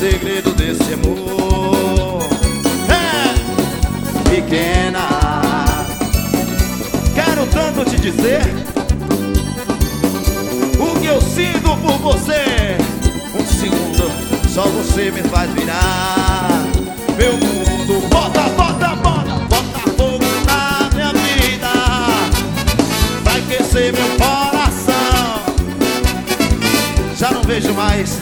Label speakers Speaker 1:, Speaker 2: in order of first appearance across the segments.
Speaker 1: segredo desse amor é pequena. Quero tanto te dizer o que eu sinto por você. Um segundo, só você me faz virar meu mundo. Bota, bota, bota, bota fogo na minha vida, vai aquecer meu coração. Já não vejo mais.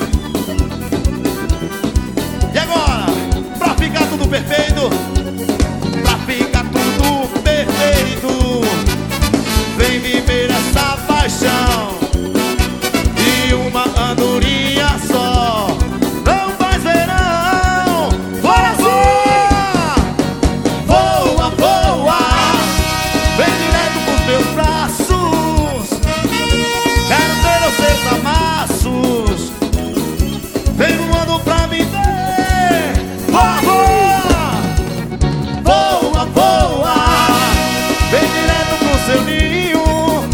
Speaker 1: E agora, pra ficar tudo perfeito, pra ficar tudo perfeito, vem viver essa paixão de uma andorinha só. Não faz verão. Voa, voa, voa, vem direto pros meus braços. Quero ter os seus amassos. Vem voando pra me ver. Voa, voa, voa, vem direto pro seu ninho.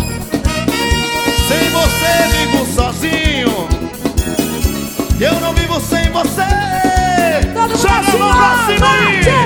Speaker 1: Sem você vivo sozinho, eu não vivo sem você.
Speaker 2: Todo mundo
Speaker 1: Joga a mão pra cima aí.